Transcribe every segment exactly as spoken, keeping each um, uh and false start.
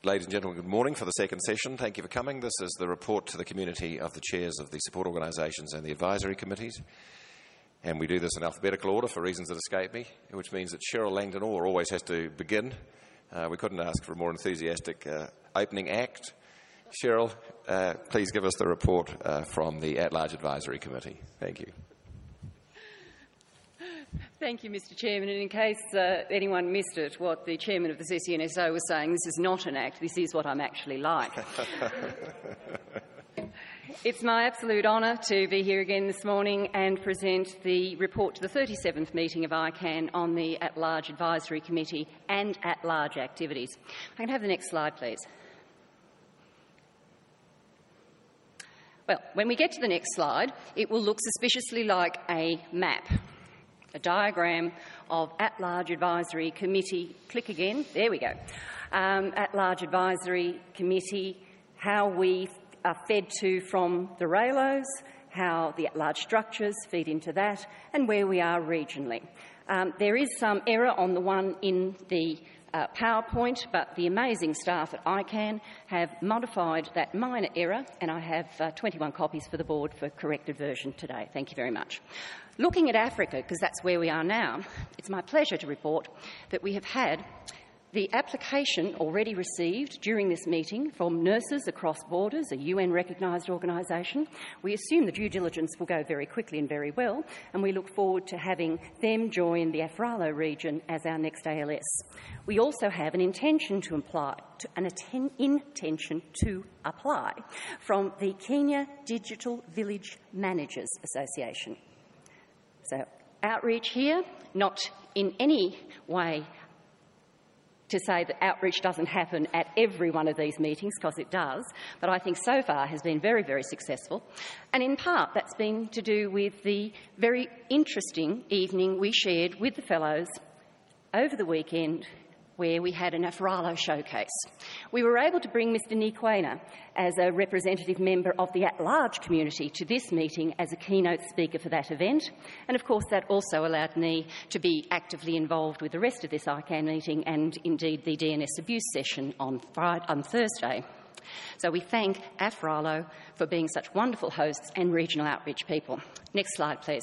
Ladies and gentlemen, good morning for the second session. Thank you for coming. This is the report to the community of the chairs of the support organisations and the advisory committees. And we do this in alphabetical order for reasons that escape me, which means that Cheryl Langdon Orr always has to begin. Uh, we couldn't ask for a more enthusiastic uh, opening act. Cheryl, uh, please give us the report uh, from the At-Large Advisory Committee. Thank you. Thank you, Mister Chairman. And in case uh, anyone missed it, what the Chairman of the C C N S O was saying, this is not an act, this is what I'm actually like. It's my absolute honour to be here again this morning and present the report to the thirty-seventh meeting of I CAN on the At-Large Advisory Committee and At-Large activities. I can have the next slide, please. Well, when we get to the next slide, it will look suspiciously like a map. A diagram of At-Large Advisory Committee, click again, there we go, um, At-Large Advisory Committee, how we are fed to from the R A L Os, how the at-large structures feed into that, and where we are regionally. Um, there is some error on the one in the uh, PowerPoint, but the amazing staff at I CAN have modified that minor error, and I have uh, twenty-one copies for the board for corrected version today. Thank you very much. Looking at Africa, because that's where we are now, it's my pleasure to report that we have had the application already received during this meeting from Nurses Across Borders, a U N-recognised organisation. We assume the due diligence will go very quickly and very well, and we look forward to having them join the AFRALO region as our next A L S. We also have an intention to apply, to, an atten, intention to apply from the Kenya Digital Village Managers Association. So, outreach here, not in any way to say that outreach doesn't happen at every one of these meetings, because it does, but I think so far has been very, very successful. And in part, that's been to do with the very interesting evening we shared with the fellows over the weekend, where we had an AFRALO showcase. We were able to bring Mister Nikwena as a representative member of the at-large community to this meeting as a keynote speaker for that event. And of course that also allowed me to be actively involved with the rest of this I CAN meeting and indeed the D N S abuse session on, Friday, on Thursday. So we thank AFRALO for being such wonderful hosts and regional outreach people. Next slide, please.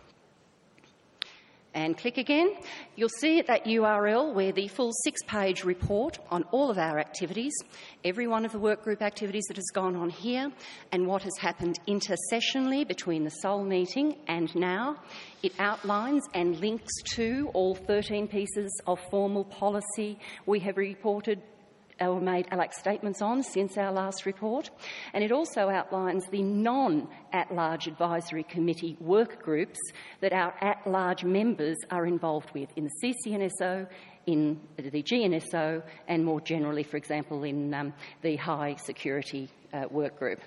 And click again. You'll see at that U R L where the full six-page report on all of our activities, every one of the workgroup activities that has gone on here, and what has happened intersessionally between the Seoul meeting and now. It outlines and links to all thirteen pieces of formal policy we have reported or made like statements on since our last report, and it also outlines the non-at-large advisory committee work groups that our at-large members are involved with in the C C N S O, in the G N S O, and more generally, for example, in um, the high security uh, work group.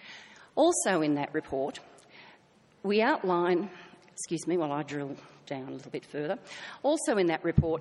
Also in that report, we outline, excuse me while I drill down a little bit further, also in that report,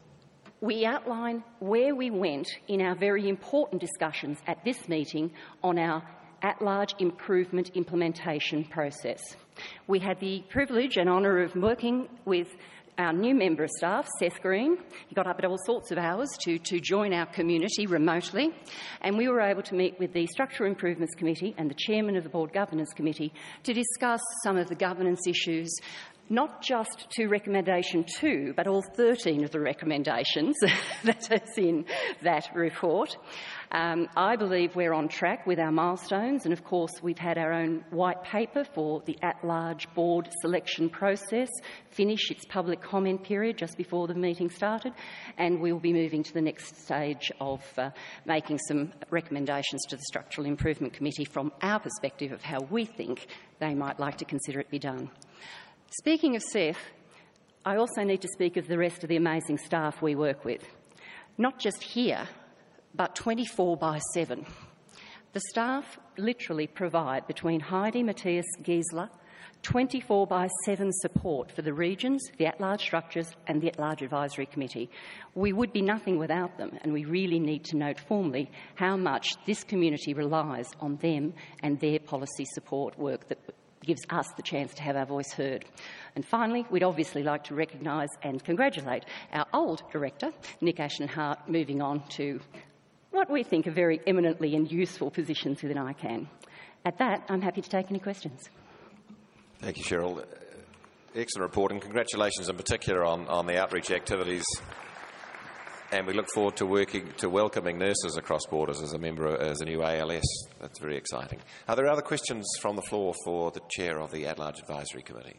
we outline where we went in our very important discussions at this meeting on our at-large improvement implementation process. We had the privilege and honour of working with our new member of staff, Seth Green. He got up at all sorts of hours to, to join our community remotely, and we were able to meet with the Structural Improvements Committee and the Chairman of the Board Governance Committee to discuss some of the governance issues, not just to recommendation two, but all thirteen of the recommendations that is in that report. Um, I believe we're on track with our milestones, and of course we've had our own white paper for the at-large board selection process finish its public comment period just before the meeting started, and we'll be moving to the next stage of uh, making some recommendations to the Structural Improvement Committee from our perspective of how we think they might like to consider it be done. Speaking of Seth, I also need to speak of the rest of the amazing staff we work with. Not just here, but twenty-four by seven. The staff literally provide, between Heidi, Matthias, Giesler, twenty-four by seven support for the regions, the at-large structures and the at-large advisory committee. We would be nothing without them, and we really need to note formally how much this community relies on them and their policy support work that gives us the chance to have our voice heard. And finally, we'd obviously like to recognise and congratulate our old director, Nick Ashton-Hart, moving on to what we think are very eminently and useful positions within I CAN. At that, I'm happy to take any questions. Thank you, Cheryl. Excellent report, and congratulations in particular on, on the outreach activities. And we look forward to working to welcoming nurses across borders as a member as a new A L S. That's very exciting. Are there other questions from the floor for the chair of the At-Large Advisory Committee?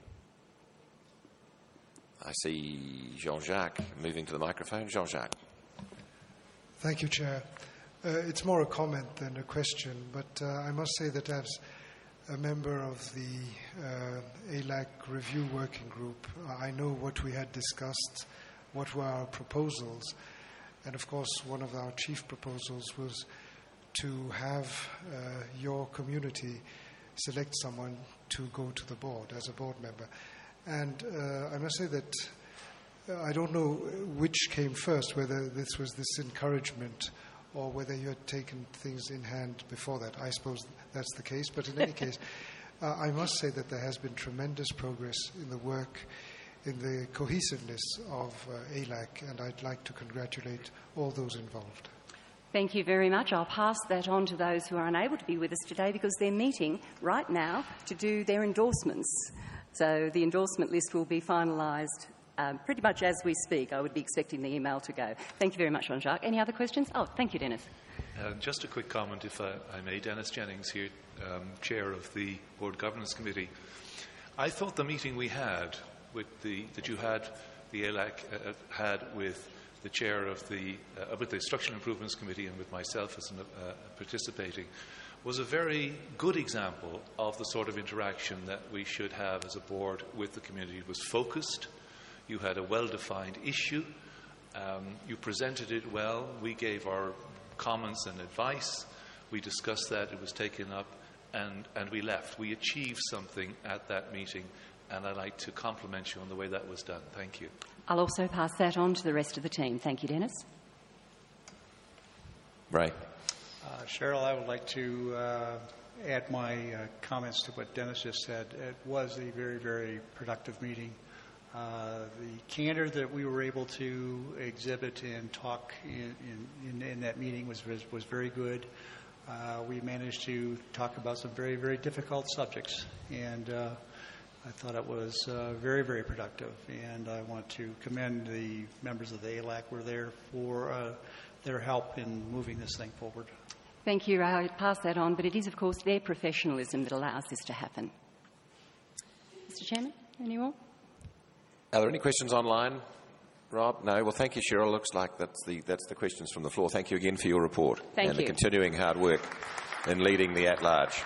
I see Jean-Jacques moving to the microphone. Jean-Jacques. Thank you, Chair. Uh, it's more a comment than a question, but uh, I must say that as a member of the uh, A L A C Review Working Group, uh, I know what we had discussed, what were our proposals, and of course one of our chief proposals was to have uh, your community select someone to go to the board as a board member. And uh, I must say that uh, I don't know which came first, whether this was this encouragement or whether you had taken things in hand before that. I suppose that's the case. But in any case, uh, I must say that there has been tremendous progress in the work, in the cohesiveness of uh, A L A C, and I'd like to congratulate all those involved. Thank you very much. I'll pass that on to those who are unable to be with us today because they're meeting right now to do their endorsements. So the endorsement list will be finalised um, pretty much as we speak. I would be expecting the email to go. Thank you very much, Jean-Jacques. Any other questions? Oh, thank you, Dennis. Uh, just a quick comment, if I, I may. Dennis Jennings here, um, Chair of the Board Governance Committee. I thought the meeting we had with the, that you had, the A L A C uh, had with the Chair of the, uh, with the Structural Improvements Committee and with myself as an, uh, participating, was a very good example of the sort of interaction that we should have as a board with the community. It was focused. You had a well-defined issue. Um, you presented it well. We gave our comments and advice. We discussed that. It was taken up, and, and we left. We achieved something at that meeting, and I'd like to compliment you on the way that was done. Thank you. I'll also pass that on to the rest of the team. Thank you, Dennis. Ray. Uh, Cheryl, I would like to uh, add my uh, comments to what Dennis just said. It was a very, very productive meeting. Uh, the candor that we were able to exhibit and talk in, in, in that meeting was, was, was very good. Uh, we managed to talk about some very, very difficult subjects, and uh, I thought it was uh, very, very productive. And I want to commend the members of the A L A C who were there for uh, their help in moving this thing forward. Thank you. I'll pass that on, but it is, of course, their professionalism that allows this to happen. Mister Chairman, any more? Are there any questions online, Rob? No? Well, thank you, Cheryl. Looks like that's the, that's the questions from the floor. Thank you again for your report. Thank and you. the continuing hard work in leading the at-large.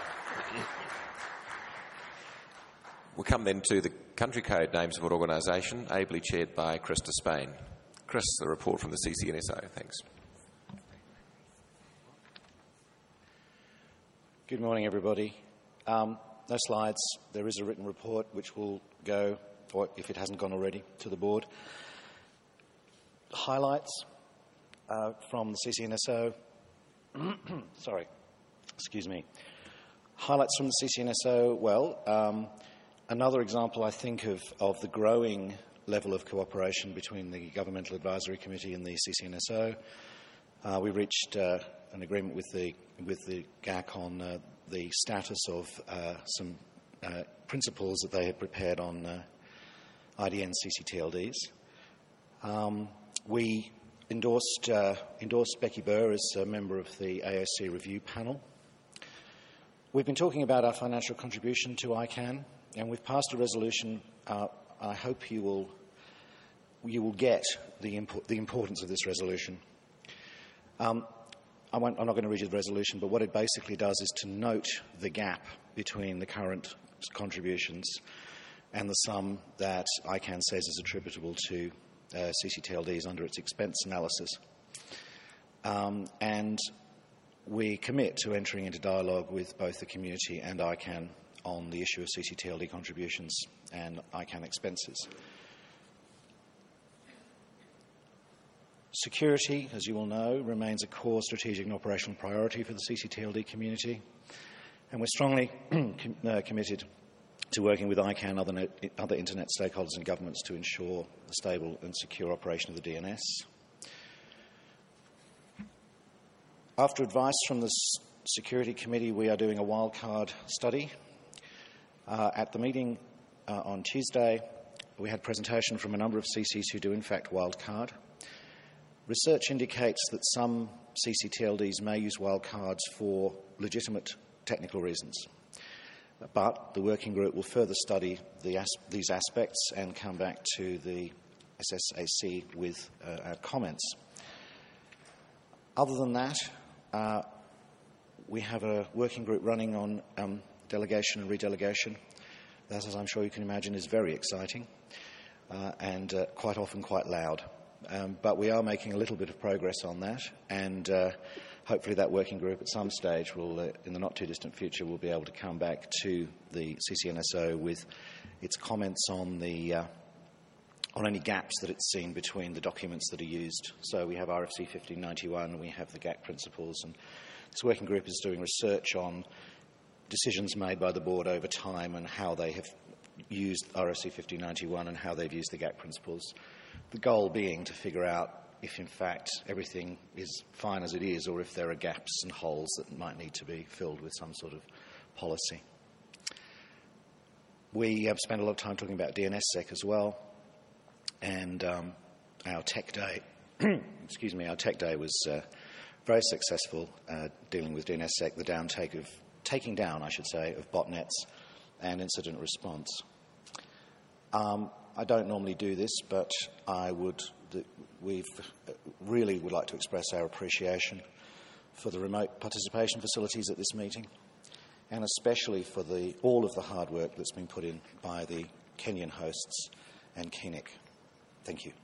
We'll come then to the Country Code Name Support Organisation, ably chaired by Chris Despain. Chris, the report from the C C N S O. Thanks. Good morning, everybody. Um, no slides. There is a written report which will go, or if it hasn't gone already, to the board. Highlights uh, from the C C N S O. Sorry, excuse me. Highlights from the C C N S O. Well, um, another example, I think, of, of the growing level of cooperation between the Governmental Advisory Committee and the C C N S O. Uh, we reached uh, an agreement with the with the G A C on uh, the status of uh, some uh, principles that they had prepared on uh, I D N C C T L Ds. Um, we endorsed uh, endorsed Becky Burr as a member of the A O C review panel. We've been talking about our financial contribution to I CAN, and we've passed a resolution. Uh, I hope you will you will get the impo- the importance of this resolution. Um, I won't, I'm not going to read you the resolution, but what it basically does is to note the gap between the current contributions and the sum that I CAN says is attributable to uh, C C T L Ds under its expense analysis. Um, and we commit to entering into dialogue with both the community and I CAN on the issue of C C T L D contributions and I CAN expenses. Security, as you all know, remains a core strategic and operational priority for the C C T L D community, and we're strongly com- uh, committed to working with I CAN and other, net- other internet stakeholders and governments to ensure the stable and secure operation of the D N S. After advice from the S- Security Committee, we are doing a wildcard study. Uh, at the meeting uh, on Tuesday, we had presentation from a number of C Cs who do in fact wildcard. Research indicates that some C C T L Ds may use wildcards for legitimate technical reasons. But the working group will further study the as- these aspects and come back to the S S A C with uh, our comments. Other than that, uh, we have a working group running on um, delegation and redelegation. That, as I'm sure you can imagine, is very exciting uh, and uh, quite often quite loud. Um, but we are making a little bit of progress on that, and uh, hopefully that working group at some stage will, uh, in the not-too-distant future, will be able to come back to the C C N S O with its comments on the uh, on any gaps that it's seen between the documents that are used. So we have R F C fifteen ninety-one, we have the G A C principles, and this working group is doing research on decisions made by the board over time and how they have used R F C fifteen ninety-one and how they've used the G A C principles. The goal being to figure out if, in fact, everything is fine as it is or if there are gaps and holes that might need to be filled with some sort of policy. We have spent a lot of time talking about D N S sec as well, and um, our tech day, excuse me, our tech day was uh, very successful uh, dealing with D N S sec, the downtake of, taking down, I should say, of botnets and incident response. Um, I don't normally do this, but I would, we've really would like to express our appreciation for the remote participation facilities at this meeting, and especially for the, all of the hard work that's been put in by the Kenyan hosts and K N I C. Thank you.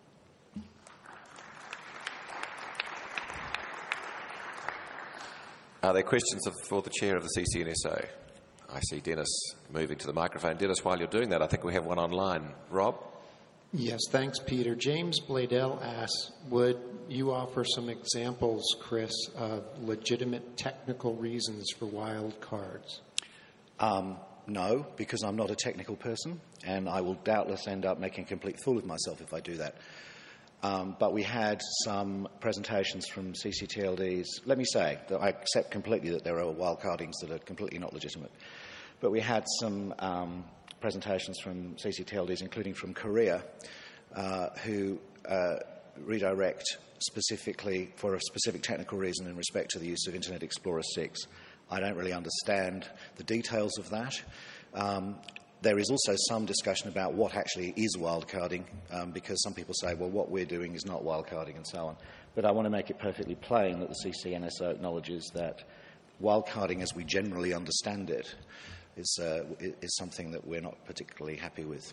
Are there questions of, for the Chair of the C C N S O? I see Dennis moving to the microphone. Dennis, while you're doing that, I think we have one online. Rob? Yes, thanks, Peter. James Bladell asks, would you offer some examples, Chris, of legitimate technical reasons for wild cards? Um, no, because I'm not a technical person, and I will doubtless end up making a complete fool of myself if I do that. Um, but we had some presentations from C C T L Ds. Let me say that I accept completely that there are wildcardings that are completely not legitimate. But we had some um, presentations from C C T L Ds, including from Korea, uh, who uh, redirect specifically for a specific technical reason in respect to the use of Internet Explorer six. I don't really understand the details of that. Um, There is also some discussion about what actually is wildcarding, um, because some people say, well, what we're doing is not wildcarding and so on. But I want to make it perfectly plain that the C C N S O acknowledges that wildcarding as we generally understand it is, uh, is something that we're not particularly happy with.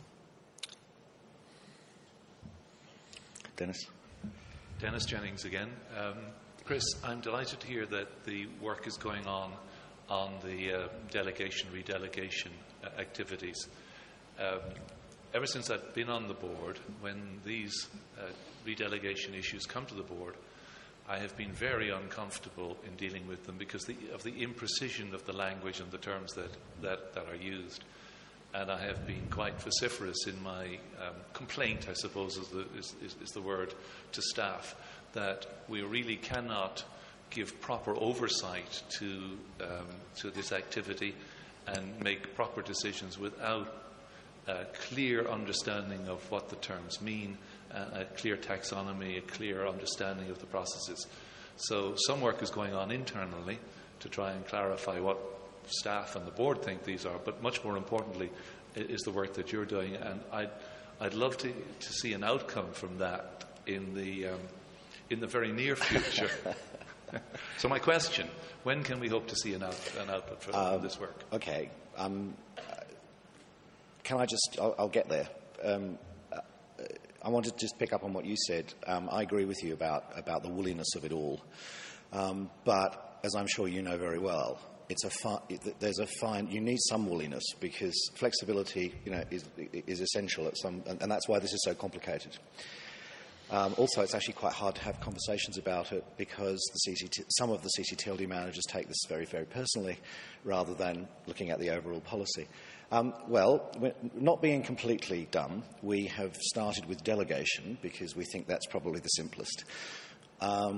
Dennis? Dennis Jennings again. Um, Chris, I'm delighted to hear that the work is going on on the uh, delegation, redelegation uh, activities. Um, ever since I've been on the board, when these uh, redelegation issues come to the board, I have been very uncomfortable in dealing with them because the, of the imprecision of the language and the terms that, that, that are used. And I have been quite vociferous in my um, complaint, I suppose is the, is, is, is the word, to staff, that we really cannot give proper oversight to um, to this activity and make proper decisions without a clear understanding of what the terms mean, uh, a clear taxonomy, a clear understanding of the processes. So some work is going on internally to try and clarify what staff and the board think these are, but much more importantly is the work that you're doing, and I'd, I'd love to, to see an outcome from that in the um, in the very near future. So my question, when can we hope to see an, out, an output from um, this work? Okay. Um, can I just, I'll, I'll get there. Um, I want to just pick up on what you said. Um, I agree with you about, about the woolliness of it all. Um, but as I'm sure you know very well, it's a fi- there's a fine, you need some woolliness because flexibility, you know, is, is essential at some, and, and that's why this is so complicated. Um, also, it's actually quite hard to have conversations about it because the C C T, some of the C C T L D managers take this very, very personally rather than looking at the overall policy. Um, well, not being completely done, we have started with delegation because we think that's probably the simplest. Um,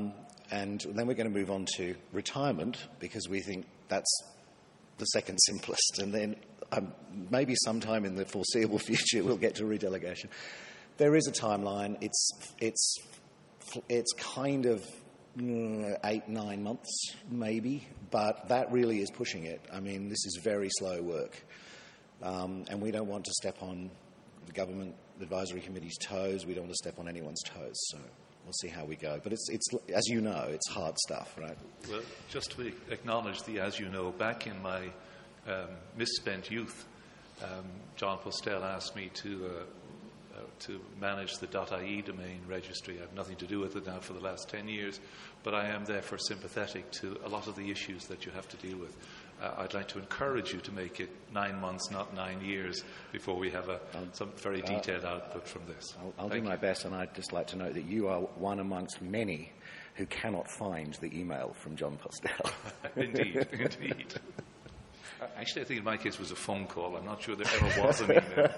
and then we're going to move on to retirement, because we think that's the second simplest. And then um, maybe sometime in the foreseeable future we'll get to redelegation. There is a timeline. It's, it's, it's kind of mm, eight, nine months, maybe, but that really is pushing it. I mean, this is very slow work. Um, and we don't want to step on the Government Advisory Committee's toes. We don't want to step on anyone's toes. So we'll see how we go. But it's, it's, as you know, it's hard stuff, right? Well, just to acknowledge the as you know, back in my um, misspent youth, um, John Postel asked me to uh, uh, to manage the .ie domain registry. I have nothing to do with it now for the last ten years, but I am therefore sympathetic to a lot of the issues that you have to deal with. Uh, I'd like to encourage you to make it nine months, not nine years, before we have a, some very detailed uh, output from this. I'll, I'll do my you. best, and I'd just like to note that you are one amongst many who cannot find the email from John Postel. Indeed, indeed. Uh, actually, I think in my case it was a phone call. I'm not sure there ever was an email.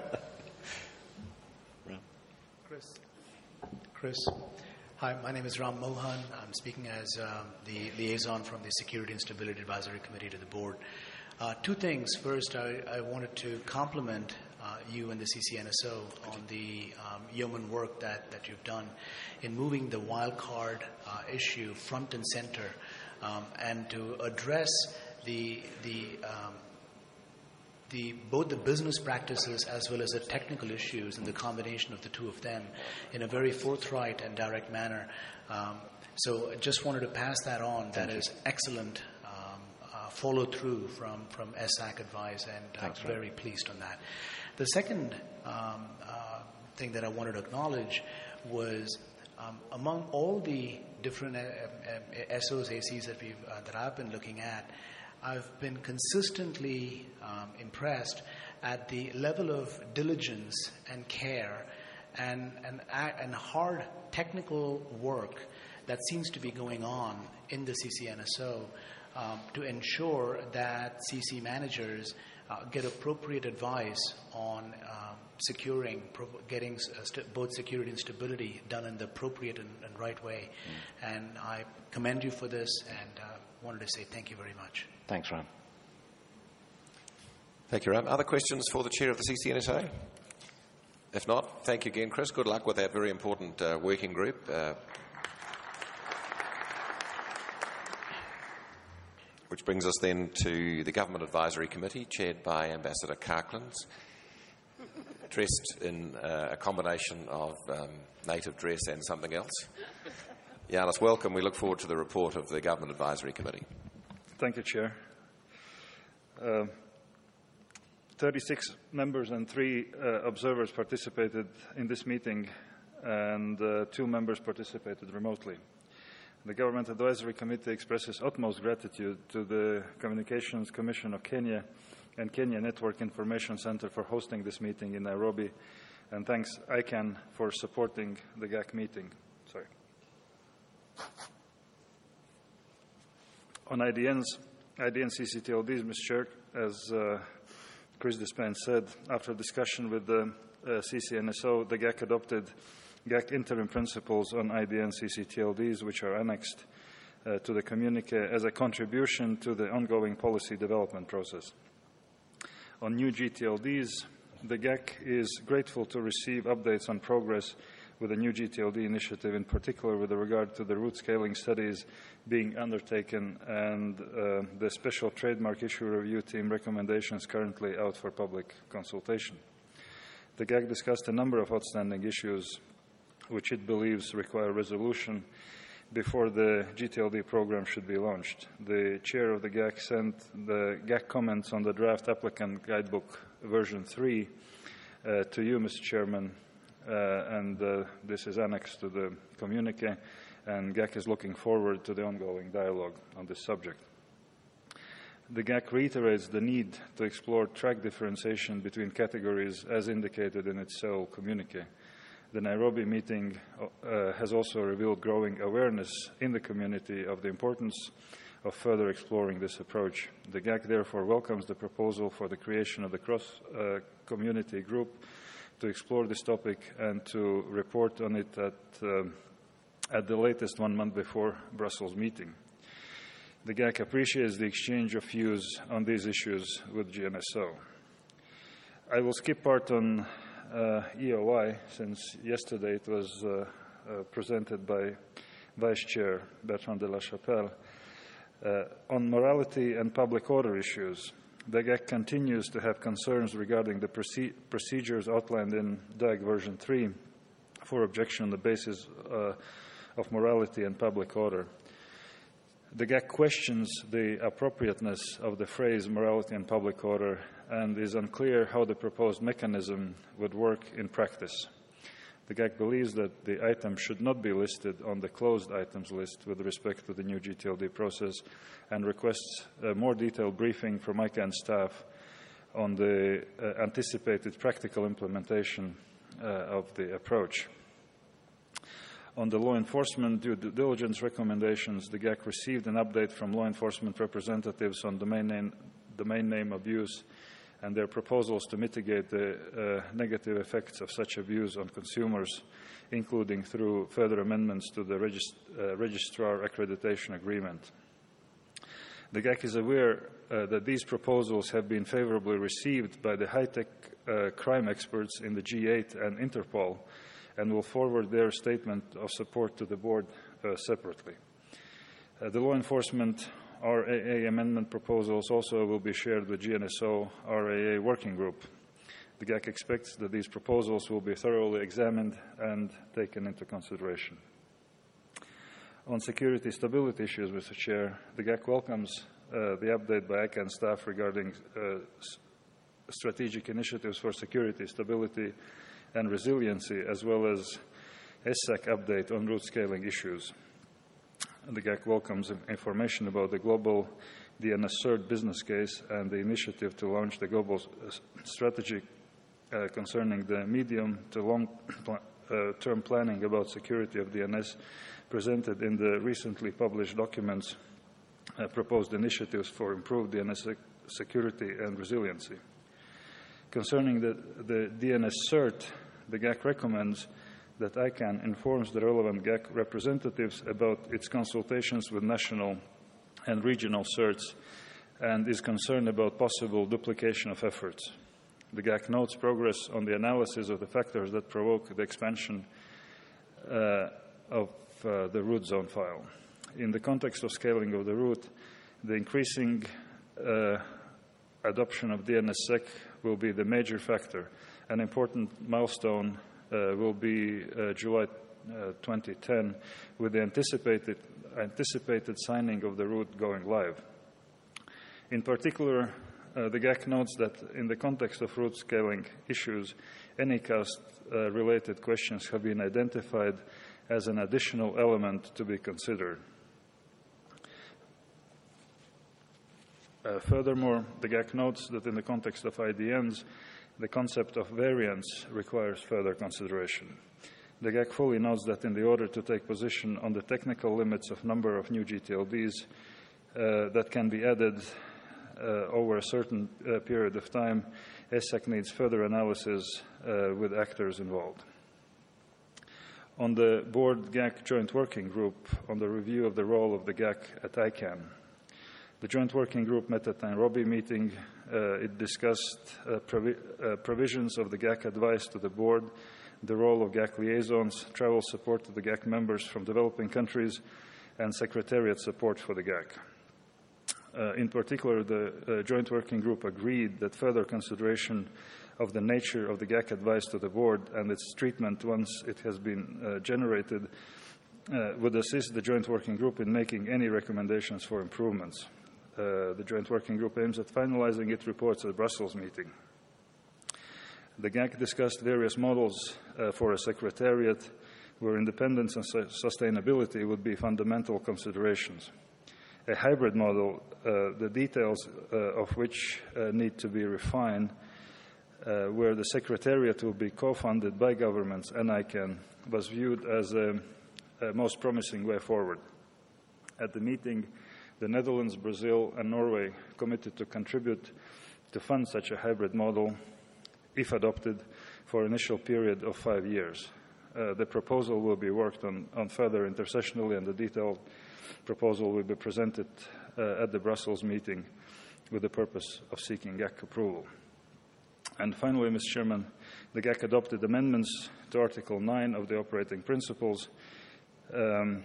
Chris. Chris. Hi, my name is Ram Mohan. I'm speaking as um, the liaison from the Security and Stability Advisory Committee to the board. Uh, two things. First, I, I wanted to compliment uh, you and the C C N S O on the um, yeoman work that, that you've done in moving the wildcard uh, issue front and center, um, and to address the the um, The, both the business practices as well as the technical issues and the combination of the two of them in a very forthright and direct manner. Um, so I just wanted to pass that on. That is excellent um, uh, follow through from, from S A C Advise, and I'm Thanks, very pleased on that. The second um, uh, thing that I wanted to acknowledge was um, among all the different uh, uh, S Os, A Cs that, we've, uh, that I've been looking at, I've been consistently um, impressed at the level of diligence and care and, and, and hard technical work that seems to be going on in the C C N S O um, to ensure that C C managers uh, get appropriate advice on um, securing, getting st- both security and stability done in the appropriate and, and right way. Mm. And I commend you for this, and uh, wanted to say thank you very much. Thanks, Ram. Thank you, Ram. Other questions for the Chair of the C C N S O? If not, thank you again, Chris. Good luck with that very important uh, working group. Uh, which brings us then to the Government Advisory Committee, chaired by Ambassador Karklins, dressed in uh, a combination of um, native dress and something else. Yanis, welcome. We look forward to the report of the Government Advisory Committee. Thank you, Chair. Uh, thirty-six members and three uh, observers participated in this meeting, and uh, two members participated remotely. The Government Advisory Committee expresses utmost gratitude to the Communications Commission of Kenya and Kenya Network Information Center for hosting this meeting in Nairobi, and thanks I CAN for supporting the G A C meeting. Sorry. On I D Ns, I D N C C T L Ds, Mister Chair, as uh, Chris Despens said, after discussion with the uh, C C N S O, the G A C adopted G A C interim principles on I D N C C T L Ds, which are annexed uh, to the communique as a contribution to the ongoing policy development process. On new G T L Ds, the G A C is grateful to receive updates on progress with the new G T L D initiative, in particular with regard to the route scaling studies being undertaken and uh, the special trademark issue review team recommendations currently out for public consultation. The G A C discussed a number of outstanding issues which it believes require resolution before the G T L D program should be launched. The chair of the G A C sent the G A C comments on the draft applicant guidebook version three uh, to you, Mister Chairman, uh, and uh, this is annexed to the communique, and G A C is looking forward to the ongoing dialogue on this subject. The G A C reiterates the need to explore track differentiation between categories as indicated in its Seoul communique. The Nairobi meeting uh, has also revealed growing awareness in the community of the importance of further exploring this approach. The G A C therefore welcomes the proposal for the creation of the cross-community uh, group to explore this topic and to report on it at um, at the latest one month before Brussels meeting. The G A C appreciates the exchange of views on these issues with G N S O. I will skip part on uh, E O I, since yesterday it was uh, uh, presented by Vice Chair Bertrand de la Chapelle. Uh, on morality and public order issues, the G A C continues to have concerns regarding the proce procedures outlined in D A G version three for objection on the basis uh, of morality and public order. The G A C questions the appropriateness of the phrase morality and public order and is unclear how the proposed mechanism would work in practice. The G A C believes that the item should not be listed on the closed items list with respect to the new G T L D process and requests a more detailed briefing from I C A N staff on the uh, anticipated practical implementation uh, of the approach. On the law enforcement due diligence recommendations, the G A C received an update from law enforcement representatives on domain name, domain name abuse and their proposals to mitigate the uh, negative effects of such abuse on consumers, including through further amendments to the regist uh, registrar accreditation agreement. The G A C is aware uh, that these proposals have been favorably received by the high-tech uh, crime experts in the G eight and Interpol, and will forward their statement of support to the board uh, separately. Uh, the law enforcement R A A amendment proposals also will be shared with G N S O R A A working group. The G A C expects that these proposals will be thoroughly examined and taken into consideration. On security stability issues, Mister Chair, the G A C welcomes uh, the update by I C A N staff regarding uh, strategic initiatives for security, stability and resiliency, as well as S A C update on route scaling issues. The G A C welcomes information about the global D N S CERT business case and the initiative to launch the global strategy uh, concerning the medium to long-term uh, planning about security of D N S presented in the recently published documents uh, proposed initiatives for improved D N S sec security and resiliency. Concerning the, the D N S CERT, the G A C recommends that I C A N informs the relevant G A C representatives about its consultations with national and regional CERTs and is concerned about possible duplication of efforts. The G A C notes progress on the analysis of the factors that provoke the expansion uh, of uh, the root zone file. In the context of scaling of the route, the increasing uh, adoption of D N S sec will be the major factor. An important milestone uh, will be uh, July uh, twenty ten, with the anticipated, anticipated signing of the route going live. In particular, uh, the G A C notes that in the context of route scaling issues, Anycast-related uh, questions have been identified as an additional element to be considered. Uh, furthermore, the G A C notes that in the context of I D Ns, the concept of variance requires further consideration. The G A C fully notes that in the order to take position on the technical limits of number of new G T L Ds uh, that can be added uh, over a certain uh, period of time, S A C needs further analysis uh, with actors involved. On the board G A C joint working group on the review of the role of the G A C at I C A N, the joint working group met at Nairobi meeting. Uh, it discussed uh, provi uh, provisions of the G A C advice to the board, the role of G A C liaisons, travel support to the G A C members from developing countries, and secretariat support for the G A C. Uh, in particular, the uh, joint working group agreed that further consideration of the nature of the G A C advice to the board and its treatment once it has been uh, generated uh, would assist the joint working group in making any recommendations for improvements. Uh, the joint working group aims at finalizing its reports at the Brussels meeting. The G A C discussed various models uh, for a secretariat where independence and su sustainability would be fundamental considerations. A hybrid model, uh, the details uh, of which uh, need to be refined, uh, where the secretariat will be co-funded by governments and I C A N, was viewed as a, a most promising way forward. At the meeting, the Netherlands, Brazil, and Norway committed to contribute to fund such a hybrid model, if adopted, for an initial period of five years. Uh, the proposal will be worked on, on further intersessionally, and the detailed proposal will be presented uh, at the Brussels meeting with the purpose of seeking G A C approval. And finally, Mister Chairman, the G A C adopted amendments to Article nine of the operating principles um,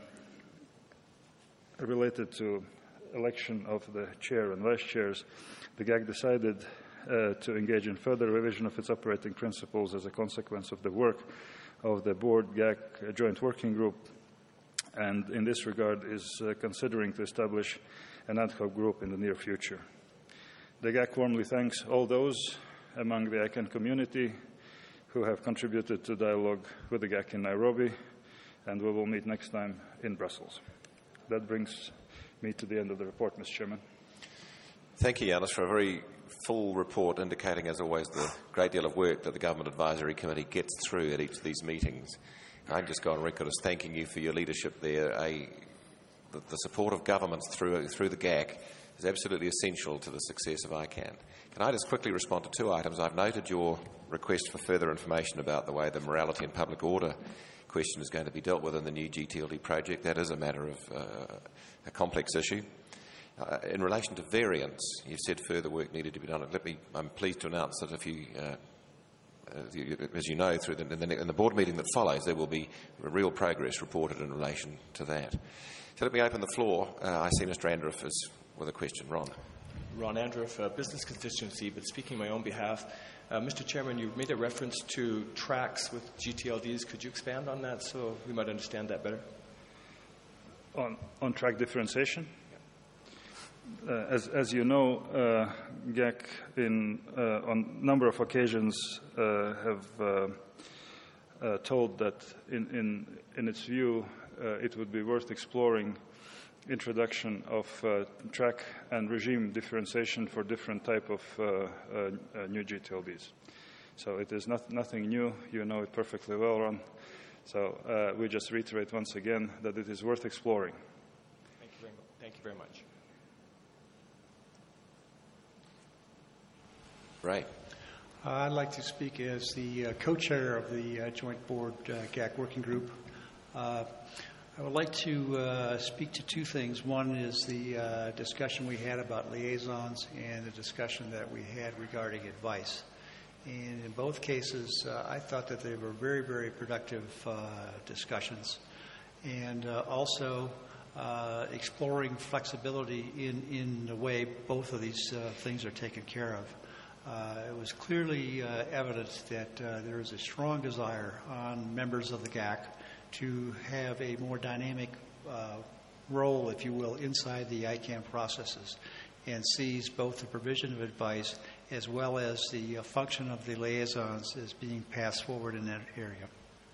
related to election of the chair and vice chairs. The G A C decided uh, to engage in further revision of its operating principles as a consequence of the work of the Board G A C Joint Working Group, and in this regard is uh, considering to establish an ad hoc group in the near future. The G A C warmly thanks all those among the I C A N community who have contributed to dialogue with the G A C in Nairobi, and we will meet next time in Brussels. That brings me to the end of the report, Mister Chairman. Thank you, Yanis, for a very full report indicating, as always, the great deal of work that the Government Advisory Committee gets through at each of these meetings. I can just go on record as thanking you for your leadership there. A, the, the support of governments through, through the G A C is absolutely essential to the success of I C A N. Can I just quickly respond to two items? I've noted your request for further information about the way the morality and public order question is going to be dealt with in the new G T L D project. That is a matter of uh, a complex issue. Uh, in relation to variance, you've said further work needed to be done. Let me, I'm pleased to announce that if you, uh, as you, as you know, through the, in, the, in the board meeting that follows, there will be real progress reported in relation to that. So let me open the floor. Uh, I see Mister Andreff is with a question. Ron. Ron Andreff, uh, Business Constituency, but speaking on my own behalf. Uh, Mister Chairman, you've made a reference to tracks with G T L Ds. Could you expand on that so we might understand that better? On, on track differentiation? Uh, as, as you know, uh, G A C in, uh, on a number of occasions uh, have uh, uh, told that in, in, in its view uh, it would be worth exploring introduction of uh, track and regime differentiation for different type of uh, uh, uh, new G T L Ds. So it is not, nothing new. You know it perfectly well, Ron. So uh, we just reiterate once again that it is worth exploring. Thank you very much. Thank you very much. Right. Uh, I'd like to speak as the uh, co-chair of the uh, Joint Board uh, G A C Working Group. Uh, I would like to uh, speak to two things. One is the uh, discussion we had about liaisons and the discussion that we had regarding advice. And in both cases, uh, I thought that they were very, very productive uh, discussions. And uh, also uh, exploring flexibility in, in the way both of these uh, things are taken care of. Uh, it was clearly uh, evident that uh, there is a strong desire on members of the G A C to have a more dynamic uh, role, if you will, inside the I C A N processes, and sees both the provision of advice as well as the uh, function of the liaisons as being passed forward in that area.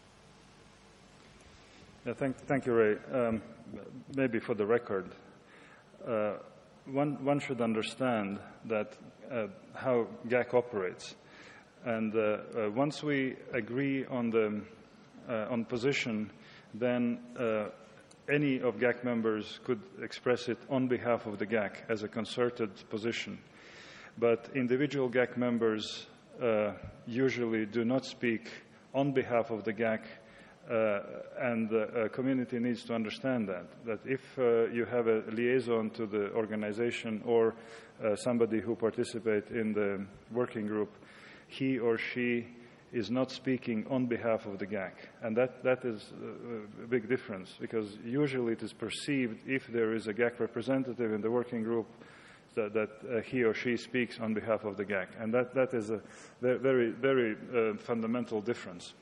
Yeah, thank, thank you, Ray. Um, maybe for the record, uh, one, one should understand that uh, how G A C operates. And uh, uh, once we agree on the uh, on position, then uh, any of G A C members could express it on behalf of the G A C as a concerted position. But individual G A C members uh, usually do not speak on behalf of the G A C. Uh, and the uh, community needs to understand that, that if uh, you have a liaison to the organization or uh, somebody who participates in the working group, he or she is not speaking on behalf of the G A C. And that, that is a big difference, because usually it is perceived, if there is a G A C representative in the working group, that, that uh, he or she speaks on behalf of the G A C. And that, that is a very, very uh, fundamental difference.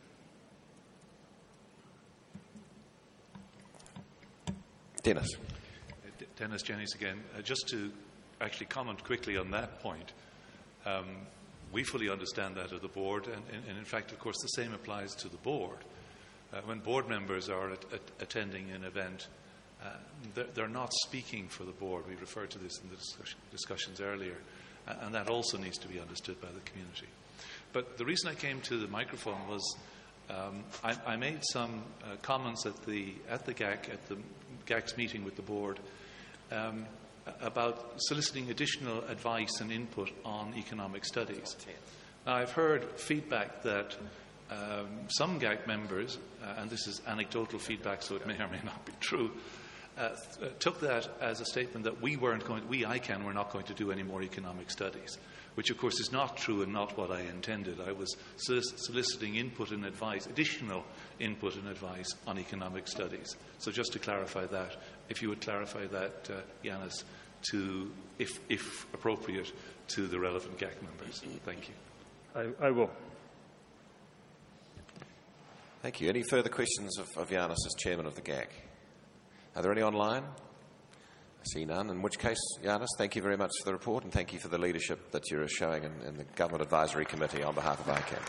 Dennis. D- Dennis Jennings again. Uh, just to actually comment quickly on that point, um, we fully understand that of the board, and, and, and in fact, of course, the same applies to the board. Uh, when board members are at, at attending an event, uh, they're, they're not speaking for the board. We referred to this in the discussion, discussions earlier, uh, and that also needs to be understood by the community. But the reason I came to the microphone was um, I, I made some uh, comments at the at the G A C, at the G A C's meeting with the board, um, about soliciting additional advice and input on economic studies. Now, I've heard feedback that um, some G A C members, uh, and this is anecdotal feedback, so it may or may not be true, uh, th- took that as a statement that we weren't going, we, I C A N, were not going to do any more economic studies, which of course is not true and not what I intended. I was solic- soliciting input and advice, additional input and advice on economic studies. So just to clarify that, if you would clarify that, uh, Yanis, to, if, if appropriate, to the relevant G A C members. Thank you. I, I will. Thank you. Any further questions of, of Yanis as chairman of the G A C? Are there any online? I see none, in which case, Yanis, thank you very much for the report and thank you for the leadership that you're showing in, in the Government Advisory Committee on behalf of I C A N.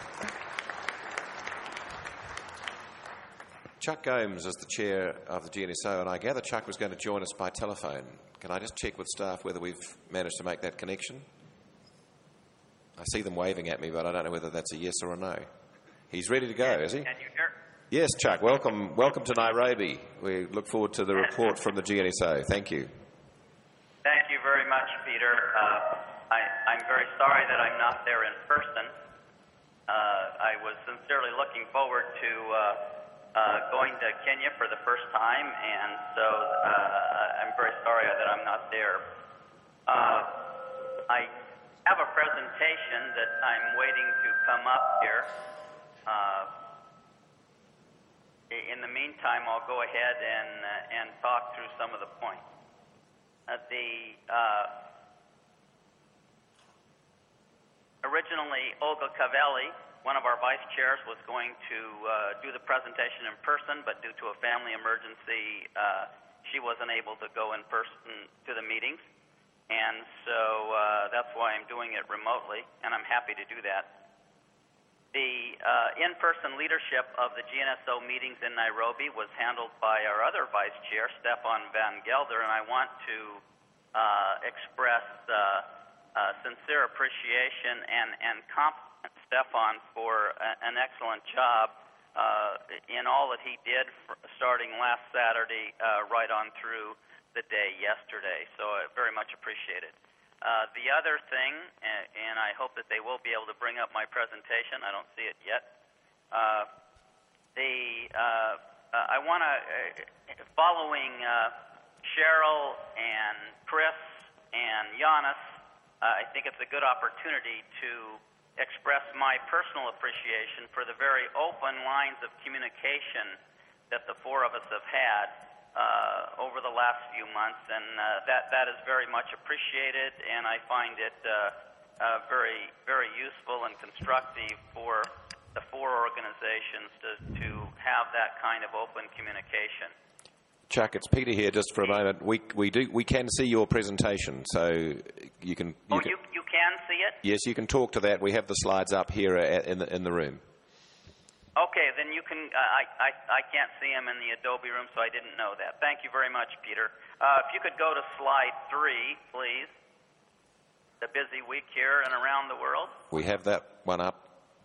Chuck Gomes is the chair of the G N S O, and I gather Chuck was going to join us by telephone. Can I just check with staff whether we've managed to make that connection? I see them waving at me, but I don't know whether that's a yes or a no. He's ready to go, is he? Can you hear? Yes, Chuck. Welcome, welcome to Nairobi. We look forward to the report from the G N S O. Thank you. Thank you very much, Peter. Uh, I, I'm very sorry that I'm not there in person. Uh, I was sincerely looking forward to uh, uh, going to Kenya for the first time, and so uh, I'm very sorry that I'm not there. Uh, I have a presentation that I'm waiting to come up here. Uh, in the meantime, I'll go ahead and uh, and talk through some of the points. Uh, the uh, originally Olga Cavelli, one of our vice chairs, was going to uh, do the presentation in person, but due to a family emergency, uh, she wasn't able to go in person to the meetings. And so uh, that's why I'm doing it remotely, and I'm happy to do that. The uh, in-person leadership of the G N S O meetings in Nairobi was handled by our other vice chair, Stefan Van Gelder, and I want to uh, express uh, uh, sincere appreciation and, and compliment Stefan for a, an excellent job uh, in all that he did for, starting last Saturday uh, right on through the day yesterday. So I very much appreciate it. Uh, the other thing, and, and I hope that they will be able to bring up my presentation. I don't see it yet. Uh, the uh, uh, I want to, uh, following uh, Cheryl and Chris and Yanis, uh, I think it's a good opportunity to express my personal appreciation for the very open lines of communication that the four of us have had Uh, over the last few months, and uh, that that is very much appreciated, and I find it uh, uh, very very useful and constructive for the four organizations to to have that kind of open communication. Chuck, it's Peter here. Just for a moment, we we do we can see your presentation, so you can. You oh, can, you you can see it? Yes, you can talk to that. We have the slides up here in the in the room. Okay, then you can, uh, I, I, I can't see him in the Adobe room, so I didn't know that. Thank you very much, Peter. Uh, if you could go to slide three, please. The busy week here and around the world. We have that one up.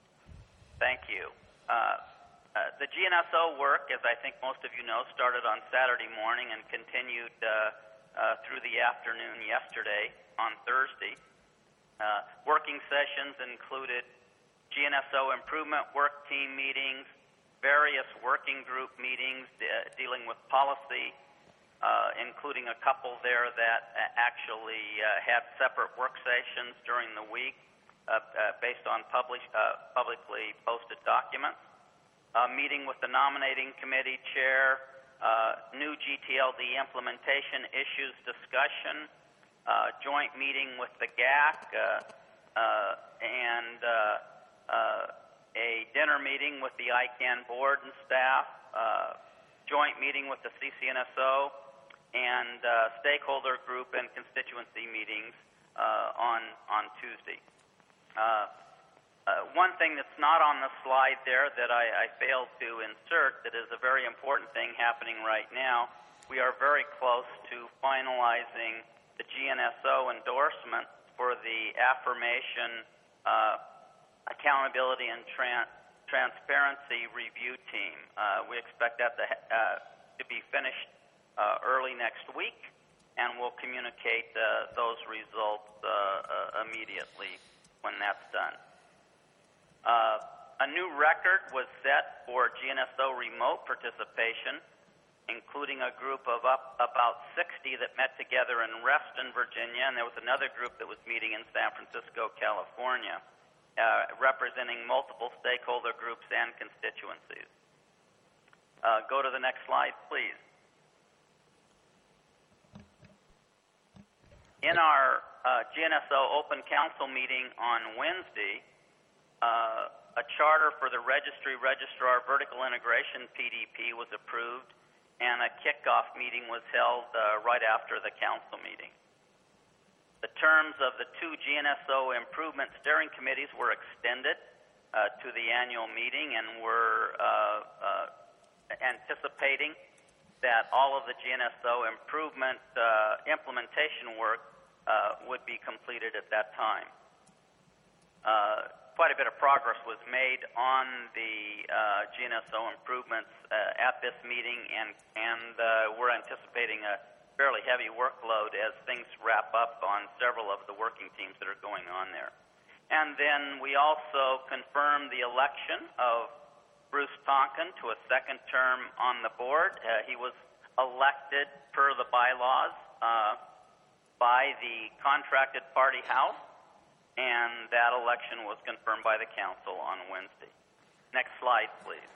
Thank you. Uh, uh, the G N S O work, as I think most of you know, started on Saturday morning and continued uh, uh, through the afternoon yesterday on Thursday. Uh, working sessions included G N S O improvement work team meetings, various working group meetings de- dealing with policy, uh, including a couple there that uh, actually uh, had separate work sessions during the week uh, uh, based on publish, uh, publicly posted documents. A meeting with the nominating committee chair, uh, new G T L D implementation issues discussion, uh, joint meeting with the G A C, uh, uh, and uh, Uh, a dinner meeting with the I C A N board and staff, uh, joint meeting with the C C N S O, and uh, stakeholder group and constituency meetings uh, on on Tuesday. Uh, uh, one thing that's not on the slide there that I, I failed to insert that is a very important thing happening right now, we are very close to finalizing the G N S O endorsement for the affirmation uh, Accountability and tran- Transparency Review Team. Uh, we expect that to, uh, to be finished uh, early next week, and we'll communicate uh, those results uh, uh, immediately when that's done. Uh, a new record was set for G N S O remote participation, including a group of up about sixty that met together in Reston, Virginia, and there was another group that was meeting in San Francisco, California, uh, representing multiple stakeholder groups and constituencies. Uh, go to the next slide, please. In our uh, G N S O Open Council meeting on Wednesday, uh, a charter for the Registry Registrar Vertical Integration P D P was approved, and a kickoff meeting was held uh, right after the council meeting. The terms of the two G N S O improvement steering committees were extended uh, to the annual meeting, and we're uh, uh, anticipating that all of the G N S O improvement uh, implementation work uh, would be completed at that time. Uh, quite a bit of progress was made on the uh, G N S O improvements uh, at this meeting, and, and uh, we're anticipating a fairly heavy workload as things wrap up on several of the working teams that are going on there. And then we also confirmed the election of Bruce Tonkin to a second term on the board. Uh, he was elected per the bylaws uh, by the contracted party house, and that election was confirmed by the council on Wednesday. Next slide, please.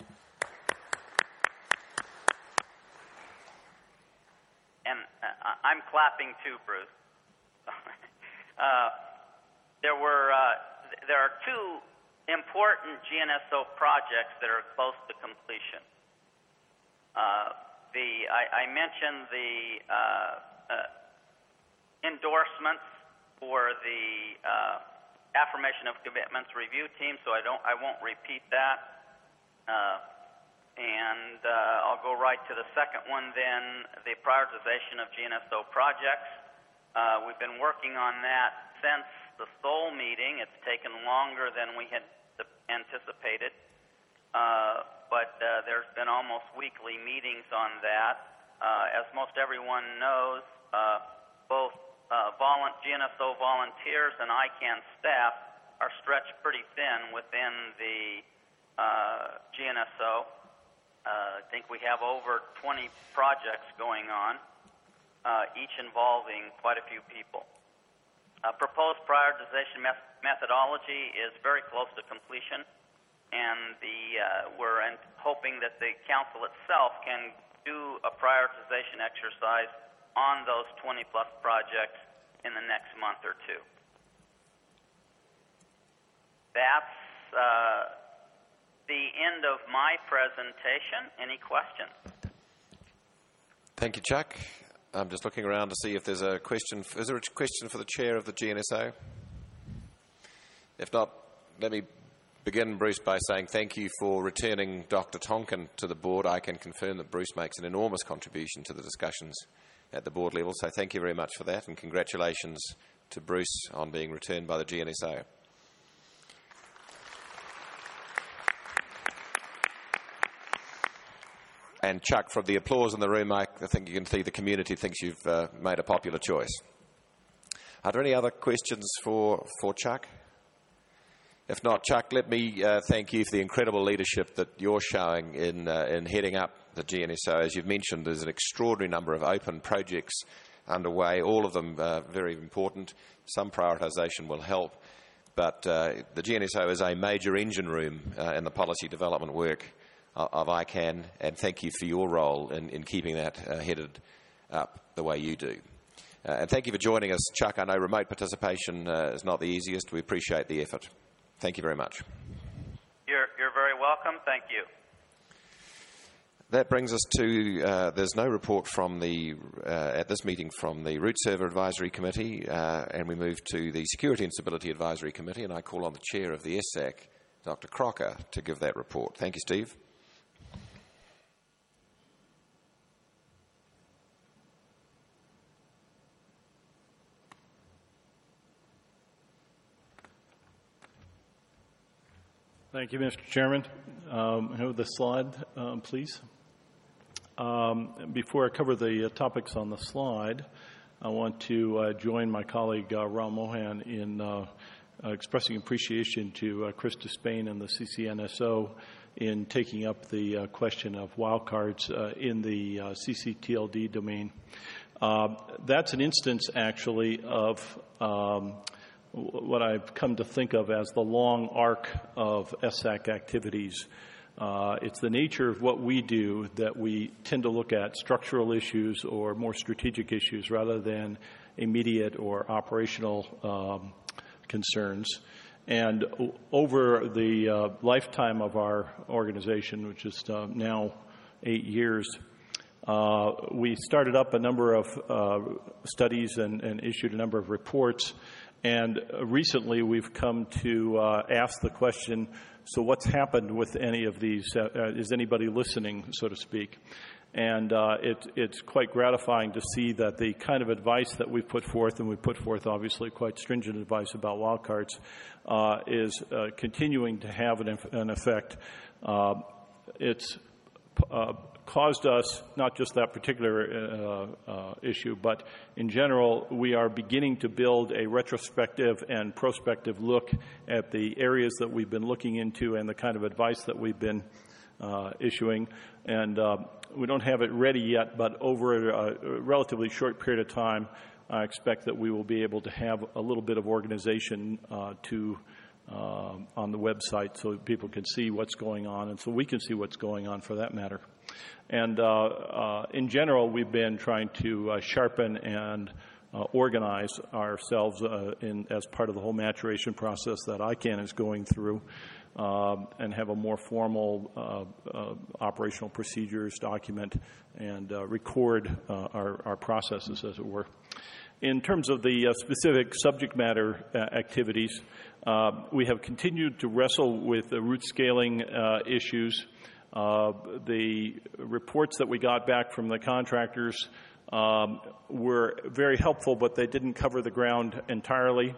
And uh, I'm clapping too, Bruce. uh, there were uh, there are two important G N S O projects that are close to completion. Uh, the I, I mentioned the uh, uh, endorsements for the uh, affirmation of commitments review team, so I don't I won't repeat that. Uh, and uh, I'll go right to the second one then, the prioritization of G N S O projects. Uh, we've been working on that since the Seoul meeting. It's taken longer than we had anticipated, uh, but uh, there's been almost weekly meetings on that. Uh, as most everyone knows, uh, both uh, volu- G N S O volunteers and I CANN staff are stretched pretty thin within the uh, G N S O. Uh, I think we have over twenty projects going on, uh, each involving quite a few people. Uh, proposed prioritization met- methodology is very close to completion, and the, uh, we're an- hoping that the council itself can do a prioritization exercise on those twenty plus projects in the next month or two. That's uh, the end of my presentation. Any questions? Thank you, Chuck. I'm just looking around to see if there's a question. Is there a question for the chair of the G N S O? If not, let me begin, Bruce, by saying thank you for returning Doctor Tonkin to the board. I can confirm that Bruce makes an enormous contribution to the discussions at the board level, so thank you very much for that, and congratulations to Bruce on being returned by the G N S O. And Chuck, from the applause in the room, I think you can see the community thinks you've uh, made a popular choice. Are there any other questions for, for Chuck? If not, Chuck, let me uh, thank you for the incredible leadership that you're showing in, uh, in heading up the G N S O. As you've mentioned, there's an extraordinary number of open projects underway, all of them uh, very important. Some prioritisation will help, but uh, the G N S O is a major engine room uh, in the policy development work of I CANN, and thank you for your role in, in keeping that uh, headed up the way you do. Uh, and thank you for joining us, Chuck. I know remote participation uh, is not the easiest. We appreciate the effort. Thank you very much. You're, you're very welcome. Thank you. That brings us to, uh, there's no report from the, uh, at this meeting from the Root Server Advisory Committee, uh, and we move to the Security and Stability Advisory Committee, and I call on the Chair of the S S A C, Doctor Crocker, to give that report. Thank you, Steve. Thank you, Mister Chairman. Um, have the slide, um, please. Um, before I cover the uh, topics on the slide, I want to uh, join my colleague uh, Ram Mohan in uh, uh, expressing appreciation to uh, Chris Despain and the C C N S O in taking up the uh, question of wildcards uh, in the uh, C C T L D domain. Uh, that's an instance, actually, of um, what I've come to think of as the long arc of S A C activities. Uh, it's the nature of what we do that we tend to look at structural issues or more strategic issues rather than immediate or operational um, concerns. And over the uh, lifetime of our organization, which is uh, now eight years, uh, we started up a number of uh, studies and, and issued a number of reports. And recently we've come to uh, ask the question, so what's happened with any of these? Uh, is anybody listening, so to speak? And uh, it, it's quite gratifying to see that the kind of advice that we've put forth, and we've put forth obviously quite stringent advice about wildcards, uh, is uh, continuing to have an, an effect. Uh, it's uh, caused us, not just that particular uh, uh, issue, but in general, we are beginning to build a retrospective and prospective look at the areas that we've been looking into and the kind of advice that we've been uh, issuing. And uh, we don't have it ready yet, but over a, a relatively short period of time, I expect that we will be able to have a little bit of organization uh, to uh, on the website so that people can see what's going on, and so we can see what's going on for that matter. And uh, uh, in general, we've been trying to uh, sharpen and uh, organize ourselves uh, in, as part of the whole maturation process that I C A N is going through, uh, and have a more formal uh, uh, operational procedures document and uh, record uh, our, our processes, as it were. In terms of the uh, specific subject matter uh, activities, uh, we have continued to wrestle with the route scaling uh, issues. Uh, the reports that we got back from the contractors um, were very helpful, but they didn't cover the ground entirely.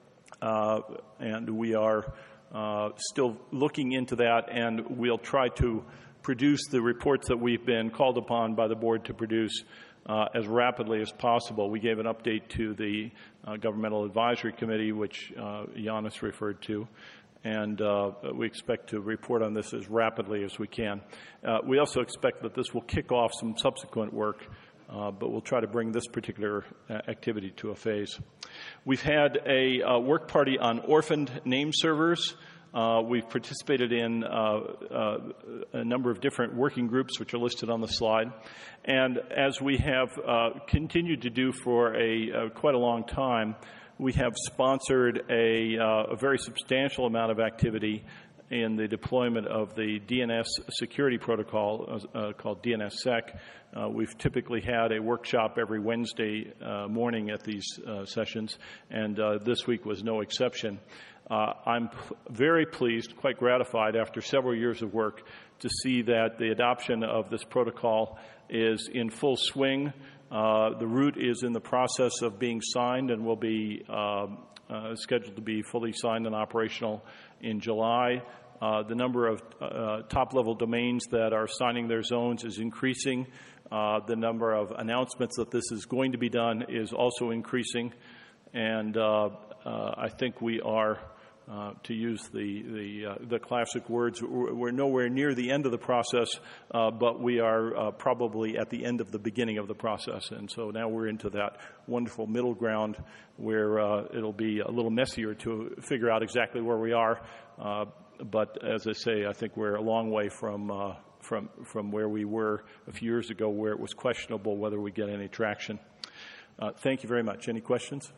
Uh, and we are uh, still looking into that, and we'll try to produce the reports that we've been called upon by the board to produce uh, as rapidly as possible. We gave an update to the uh, Governmental Advisory Committee, which uh, Janis referred to, and uh, we expect to report on this as rapidly as we can. Uh, we also expect that this will kick off some subsequent work, uh, but we'll try to bring this particular uh, activity to a phase. We've had a uh, work party on orphaned name servers. Uh, we've participated in uh, uh, a number of different working groups, which are listed on the slide. And as we have uh, continued to do for a uh, quite a long time, we have sponsored a, uh, a very substantial amount of activity in the deployment of the D N S security protocol uh, called D N S sec. Uh, we've typically had a workshop every Wednesday uh, morning at these uh, sessions, and uh, this week was no exception. Uh, I'm p- very pleased, quite gratified after several years of work to see that the adoption of this protocol is in full swing. Uh, the route is in the process of being signed and will be um, uh, scheduled to be fully signed and operational in July. Uh, the number of uh, top-level domains that are signing their zones is increasing. Uh, the number of announcements that this is going to be done is also increasing. And uh, uh, I think we are, uh, to use the the, uh, the classic words, we're nowhere near the end of the process, uh, but we are uh, probably at the end of the beginning of the process. And so now we're into that wonderful middle ground where uh, it'll be a little messier to figure out exactly where we are. Uh, but as I say, I think we're a long way from uh, from from where we were a few years ago, where it was questionable whether we get any traction. Uh, thank you very much. Any questions?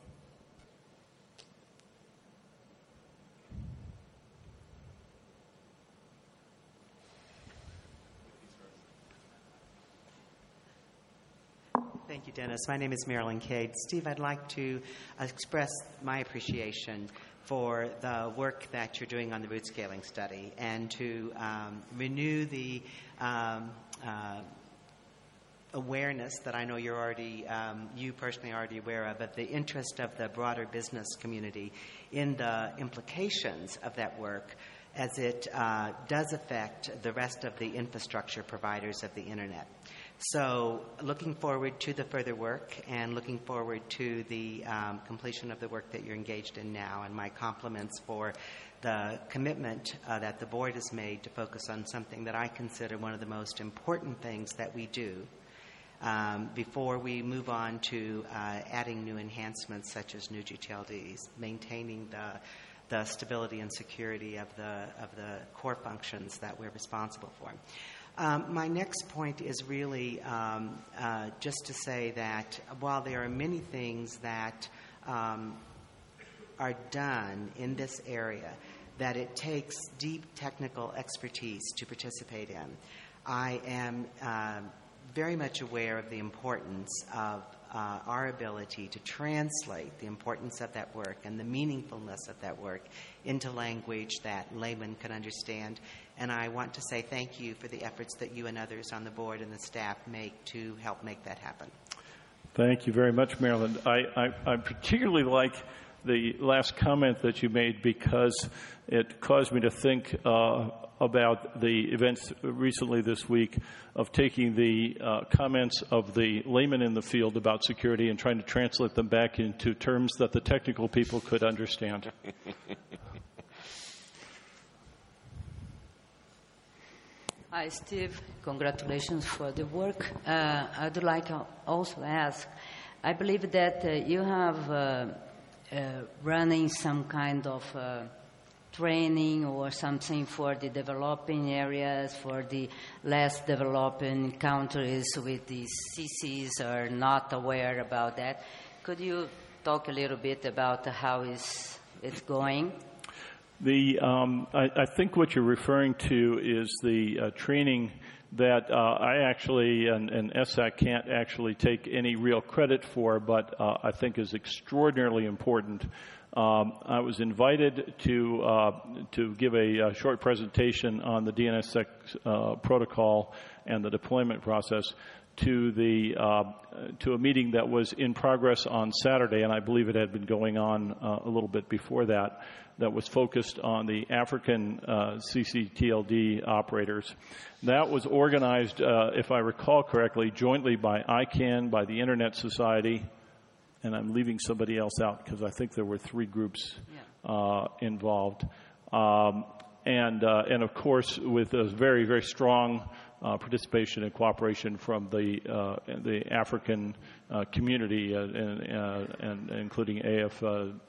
Thank you, Dennis. My name is Marilyn Cade. Steve, I'd like to express my appreciation for the work that you're doing on the route scaling study and to um, renew the um, uh, awareness that I know you're already, um, you personally are already aware of, of the interest of the broader business community in the implications of that work as it uh, does affect the rest of the infrastructure providers of the Internet. So looking forward to the further work and looking forward to the um, completion of the work that you're engaged in now, and my compliments for the commitment uh, that the board has made to focus on something that I consider one of the most important things that we do um, before we move on to uh, adding new enhancements such as new G T L Ds, maintaining the the stability and security of the of the core functions that we're responsible for. Um, my next point is really um, uh, just to say that while there are many things that um, are done in this area that it takes deep technical expertise to participate in, I am uh, very much aware of the importance of uh, our ability to translate the importance of that work and the meaningfulness of that work into language that laymen can understand. And I want to say thank you for the efforts that you and others on the board and the staff make to help make that happen. Thank you very much, Marilyn. I, I, I particularly like the last comment that you made because it caused me to think uh, about the events recently this week of taking the uh, comments of the laymen in the field about security and trying to translate them back into terms that the technical people could understand. Hi, Steve. Congratulations for the work. Uh, I'd like to also ask, I believe that uh, you have uh, uh, running some kind of uh, training or something for the developing areas, for the less developing countries with the C Cs are not aware about that. Could you talk a little bit about how is it's going? The, um, I, I think what you're referring to is the uh, training that uh, I actually, and, and S A C can't actually take any real credit for, but uh, I think is extraordinarily important. Um, I was invited to uh, to give a, a short presentation on the D N S S E C uh, protocol and the deployment process to the uh, to a meeting that was in progress on Saturday, and I believe it had been going on uh, a little bit before that, that was focused on the African uh, C C T L D operators. That was organized, uh, if I recall correctly, jointly by I CANN, by the Internet Society, and I'm leaving somebody else out because I think there were three groups uh, involved. Um, and, uh, and of course, with a very, very strong uh, participation and cooperation from the, uh, the African uh, community, uh, and, uh, and including A F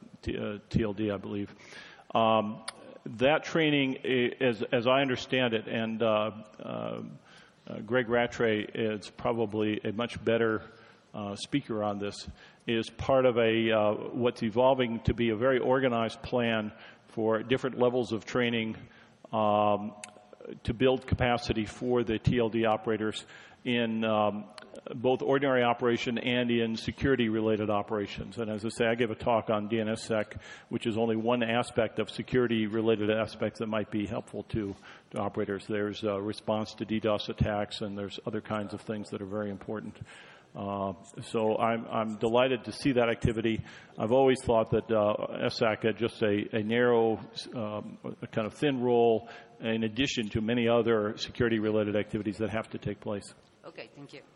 T L D, I believe. Um, that training, as, as I understand it, and uh, uh, uh, Greg Rattray is probably a much better uh, speaker on this, is part of a uh, what's evolving to be a very organized plan for different levels of training um, to build capacity for the T L D operators in um, both ordinary operation and in security-related operations. And as I say, I gave a talk on D N S S E C, which is only one aspect of security-related aspects that might be helpful to, to operators. There's a response to DDoS attacks, and there's other kinds of things that are very important. Uh, so I'm, I'm delighted to see that activity. I've always thought that uh, S A C had just a, a narrow, um, a kind of thin role in addition to many other security-related activities that have to take place. Okay, thank you.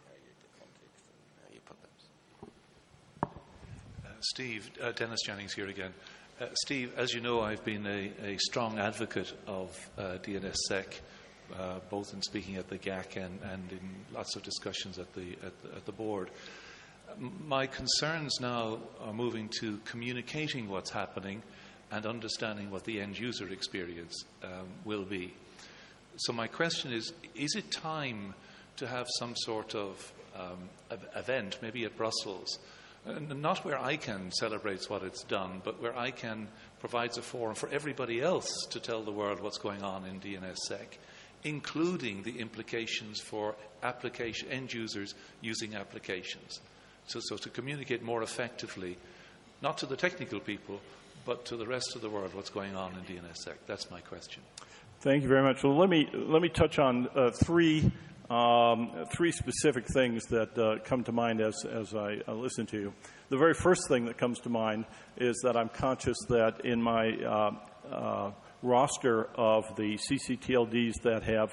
Uh, Steve, uh, Dennis Jennings here again. Uh, Steve, as you know, I've been a, a strong advocate of uh, D N S S E C. Uh, both in speaking at the G A C and, and in lots of discussions at the, at the, at the board. My concerns now are moving to communicating what's happening and understanding what the end user experience um, will be. So my question is, is it time to have some sort of um, event, maybe at Brussels, and not where I CANN celebrates what it's done, but where I CANN provides a forum for everybody else to tell the world what's going on in D N S S E C, including the implications for application end users using applications. So, so to communicate more effectively, not to the technical people, but to the rest of the world what's going on in D N S S E C. That's my question. Thank you very much. Well, let me let me touch on uh, three um, three specific things that uh, come to mind as as I uh, listen to you. The very first thing that comes to mind is that I'm conscious that in my uh, uh, roster of the C C T L Ds that have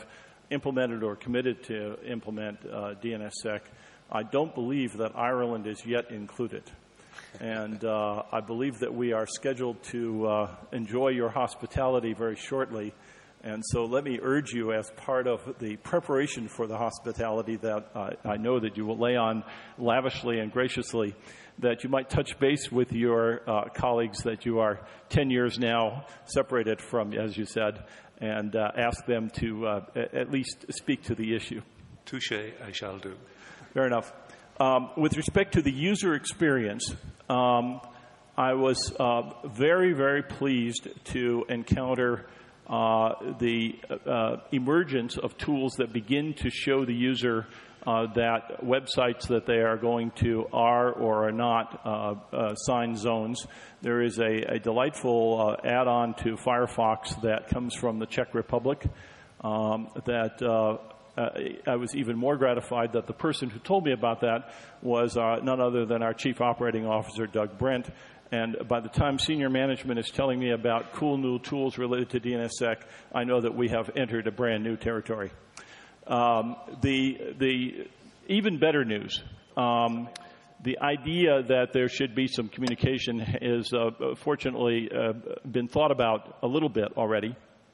implemented or committed to implement uh, DNSSEC. I don't believe that Ireland is yet included. And uh, I believe that we are scheduled to uh, enjoy your hospitality very shortly. And so let me urge you, as part of the preparation for the hospitality that uh, I know that you will lay on lavishly and graciously, that you might touch base with your uh, colleagues that you are ten years now separated from, as you said, and uh, ask them to uh, at least speak to the issue. Touche, I shall do. Fair enough. Um, with respect to the user experience, um, I was uh, very, very pleased to encounter uh, the uh, emergence of tools that begin to show the user uh, that websites that they are going to are or are not uh, uh, signed zones. There is a, a delightful uh, add-on to Firefox that comes from the Czech Republic um, that uh, Uh, I was even more gratified that the person who told me about that was uh, none other than our Chief Operating Officer, Doug Brent. And by the time senior management is telling me about cool new tools related to DNSSEC, I know that we have entered a brand new territory. Um, the, the even better news, um, the idea that there should be some communication is uh, fortunately uh, been thought about a little bit already.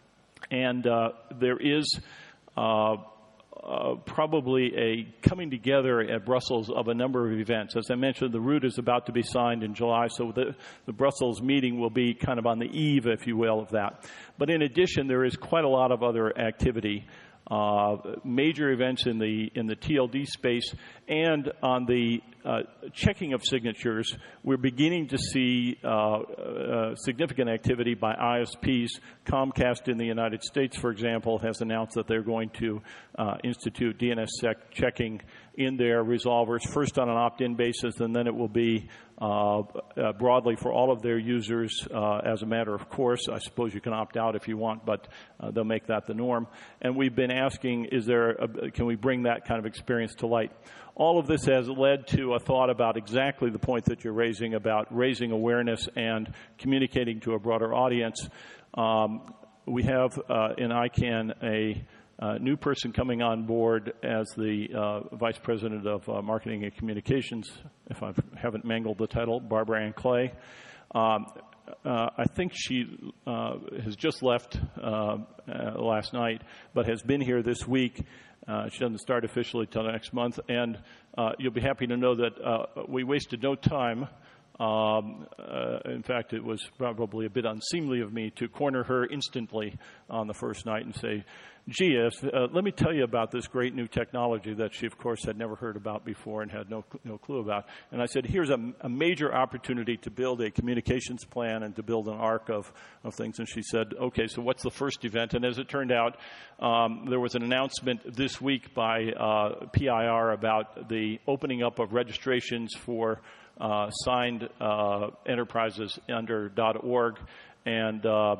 And uh, there is uh, Uh, probably a coming together at Brussels of a number of events. As I mentioned, the route is about to be signed in July, so the, the Brussels meeting will be kind of on the eve, if you will, of that. But in addition, there is quite a lot of other activity, uh, major events in the in the T L D space, and on the uh, checking of signatures, we're beginning to see uh, uh, significant activity by I S Ps. Comcast in the United States, for example, has announced that they're going to uh, institute DNSSEC checking in their resolvers, first on an opt-in basis, and then it will be uh, uh, broadly for all of their users uh, as a matter of course. I suppose you can opt out if you want, but uh, they'll make that the norm. And we've been asking, is there a, can we bring that kind of experience to light? All of this has led to a thought about exactly the point that you're raising about raising awareness and communicating to a broader audience. Um, we have uh, in I CANN a uh, new person coming on board as the uh, Vice President of uh, Marketing and Communications, if I haven't mangled the title, Barbara Ann Clay. Um, uh, I think she uh, has just left uh, uh, last night, but has been here this week. Uh, she doesn't start officially till next month, and uh, you'll be happy to know that uh, we wasted no time. Um, uh, in fact, it was probably a bit unseemly of me to corner her instantly on the first night and say, gee, uh, let me tell you about this great new technology that she, of course, had never heard about before and had no, no clue about. And I said, here's a, a major opportunity to build a communications plan and to build an arc of, of things. And she said, okay, so what's the first event? And as it turned out, um, there was an announcement this week by uh, P I R about the opening up of registrations for Uh, signed uh, enterprises under .org, and uh,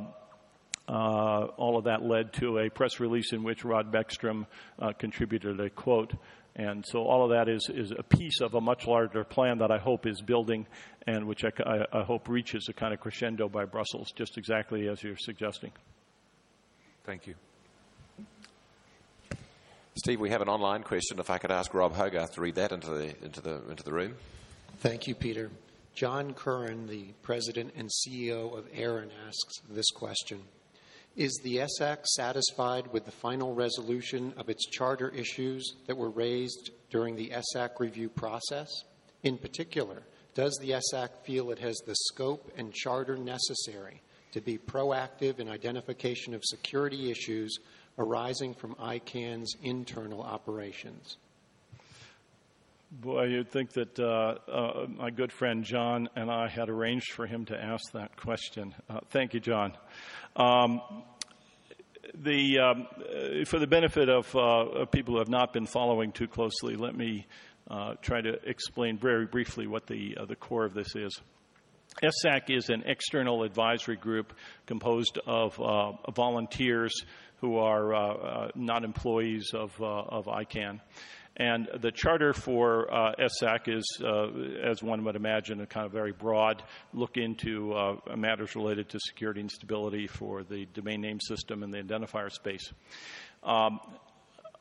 uh, all of that led to a press release in which Rod Beckstrom uh, contributed a quote. And so all of that is, is a piece of a much larger plan that I hope is building and which I, I, I hope reaches a kind of crescendo by Brussels, just exactly as you're suggesting. Thank you. Steve, we have an online question. If I could ask Rob Hogarth to read that into the, into the, into the room. Thank you, Peter. John Curran, the president and C E O of Aaron, asks this question. Is the S A C satisfied with the final resolution of its charter issues that were raised during the S A C review process? In particular, does the S A C feel it has the scope and charter necessary to be proactive in identification of security issues arising from I CANN's internal operations? Boy, you'd think that uh, uh, my good friend John and I had arranged for him to ask that question. Uh, thank you, John. Um, the, um, for the benefit of, uh, of people who have not been following too closely, let me uh, try to explain very briefly what the, uh, the core of this is. S A C is an external advisory group composed of uh, volunteers who are uh, uh, not employees of, uh, of I CANN. And the charter for uh, S A C is, uh, as one would imagine, a kind of very broad look into uh, matters related to security and stability for the domain name system and the identifier space. Um,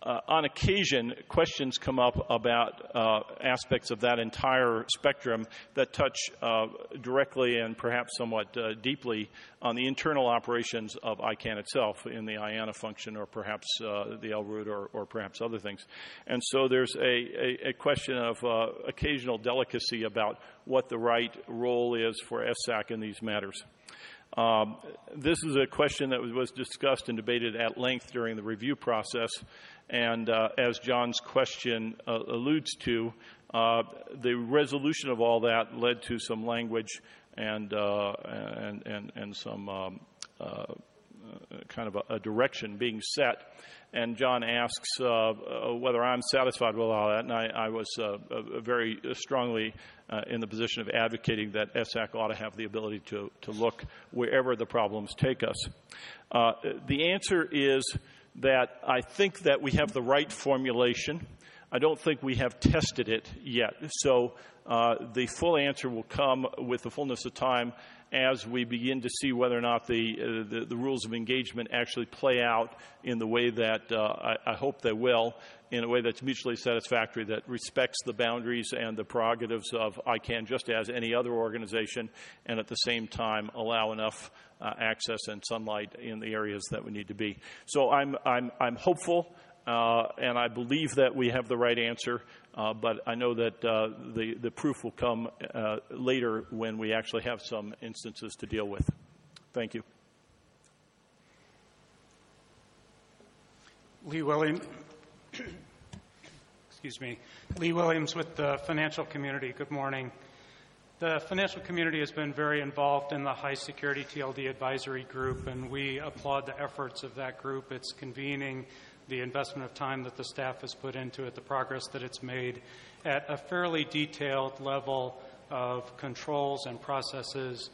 uh, on occasion, questions come up about uh, aspects of that entire spectrum that touch uh, directly and perhaps somewhat uh, deeply on the internal operations of I CANN itself in the I A N A function, or perhaps uh, the L R U T, or, or perhaps other things. And so there's a, a, a question of uh, occasional delicacy about what the right role is for S A C in these matters. Um, this is a question that was discussed and debated at length during the review process, and uh, as John's question uh, alludes to, uh, the resolution of all that led to some language and uh, and, and, and some um, uh, kind of a, a direction being set. And John asks uh, whether I'm satisfied with all that, and I, I was uh, uh, very strongly uh, in the position of advocating that S A C ought to have the ability to, to look wherever the problems take us. Uh, the answer is that I think that we have the right formulation. I don't think we have tested it yet. So uh, the full answer will come with the fullness of time as we begin to see whether or not the, uh, the, the rules of engagement actually play out in the way that uh, I, I hope they will, in a way that's mutually satisfactory, that respects the boundaries and the prerogatives of I CANN just as any other organization, and at the same time allow enough uh, access and sunlight in the areas that we need to be. So I'm, I'm, I'm hopeful. Uh, and I believe that we have the right answer, uh, but I know that uh, the, the proof will come uh, later when we actually have some instances to deal with. Thank you. Lee Williams, excuse me, Lee Williams with the financial community. Good morning. The financial community has been very involved in the high security T L D advisory group, and we applaud the efforts of that group. It's convening, the investment of time that the staff has put into it, the progress that it's made at a fairly detailed level of controls and processes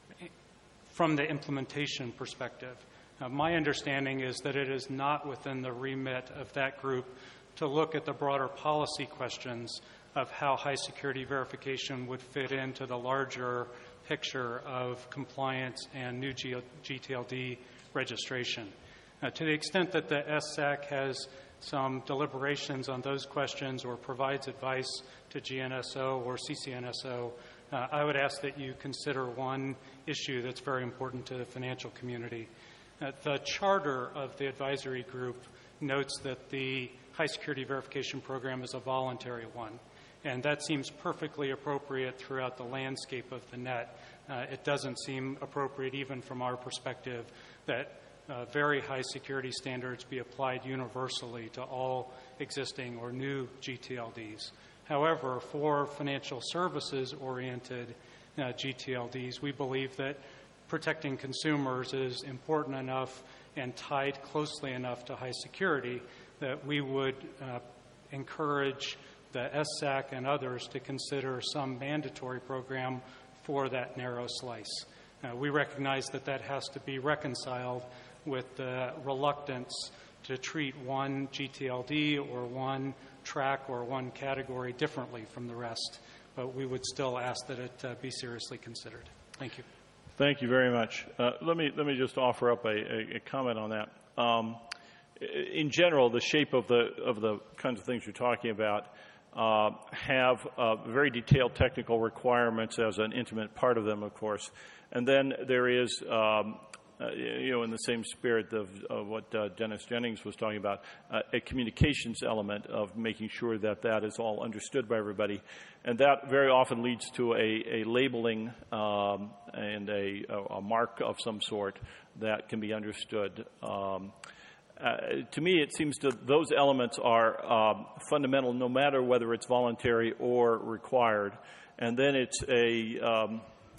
from the implementation perspective. Uh, my understanding is that it is not within the remit of that group to look at the broader policy questions of how high security verification would fit into the larger picture of compliance and new G T L D registration. Uh, to the extent that the S A C has some deliberations on those questions or provides advice to G N S O or C C N S O, uh, I would ask that you consider one issue that's very important to the financial community. Uh, the charter of the advisory group notes that the high security verification program is a voluntary one, and that seems perfectly appropriate throughout the landscape of the net. Uh, it doesn't seem appropriate even from our perspective that Uh, very high security standards be applied universally to all existing or new G T L Ds. However, for financial services-oriented uh, G T L Ds, we believe that protecting consumers is important enough and tied closely enough to high security that we would uh, encourage the S A C and others to consider some mandatory program for that narrow slice. Uh, we recognize that that has to be reconciled with the reluctance to treat one G T L D or one track or one category differently from the rest. But we would still ask that it uh, be seriously considered. Thank you. Thank you very much. Uh, let me let me just offer up a, a, a comment on that. Um, in general, the shape of the of the kinds of things you're talking about uh, have uh, very detailed technical requirements as an intimate part of them, of course. And then there is, um, uh, you know, in the same spirit of, of what uh, Dennis Jennings was talking about, uh, a communications element of making sure that that is all understood by everybody. And that very often leads to a, a labeling um, and a, a mark of some sort that can be understood. Um, uh, to me, it seems that those elements are um, fundamental no matter whether it's voluntary or required. And then it's a... Um,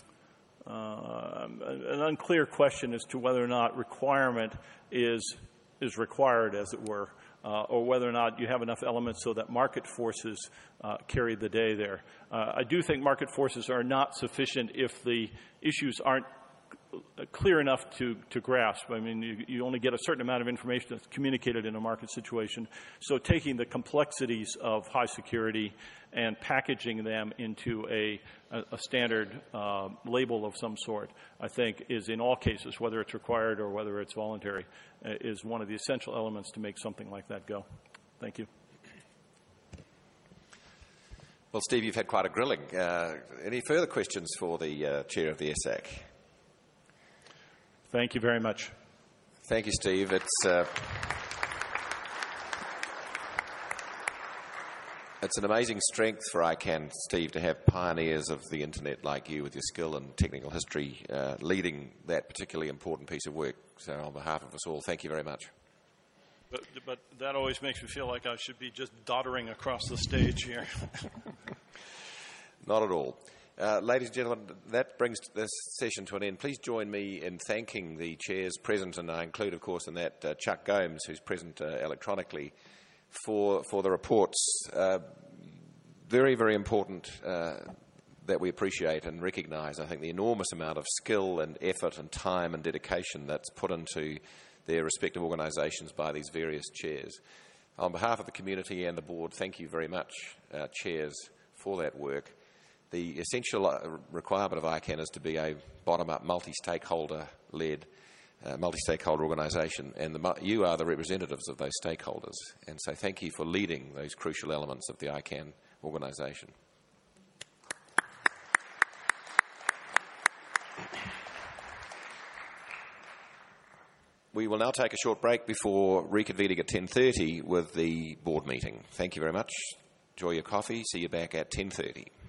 Uh, an unclear question as to whether or not requirement is is required, as it were, uh, or whether or not you have enough elements so that market forces uh, carry the day there. Uh, I do think market forces are not sufficient if the issues aren't clear enough to, to grasp. I mean, you, you only get a certain amount of information that's communicated in a market situation. So taking the complexities of high security and packaging them into a, a, a standard uh, label of some sort, I think, is in all cases, whether it's required or whether it's voluntary, uh, is one of the essential elements to make something like that go. Thank you. Well, Steve, you've had quite a grilling. Uh, any further questions for the uh, chair of the S A C? Thank you very much. Thank you, Steve. It's uh, it's an amazing strength for I CAN, Steve, to have pioneers of the internet like you with your skill and technical history uh, leading that particularly important piece of work. So on behalf of us all, thank you very much. But, but that always makes me feel like I should be just doddering across the stage here. Not at all. Uh, ladies and gentlemen, that brings this session to an end. Please join me in thanking the chairs present, and I include, of course, in that uh, Chuck Gomes, who's present uh, electronically, for, for the reports. Uh, very, very important uh, that we appreciate and recognise, I think, the enormous amount of skill and effort and time and dedication that's put into their respective organisations by these various chairs. On behalf of the community and the board, thank you very much, uh, chairs, for that work. The essential requirement of I CAN is to be a bottom-up, multi-stakeholder-led, uh, multi-stakeholder organisation, and the, you are the representatives of those stakeholders. And so thank you for leading those crucial elements of the I CAN organisation. We will now take a short break before reconvening at ten thirty with the board meeting. Thank you very much. Enjoy your coffee. See you back at ten thirty.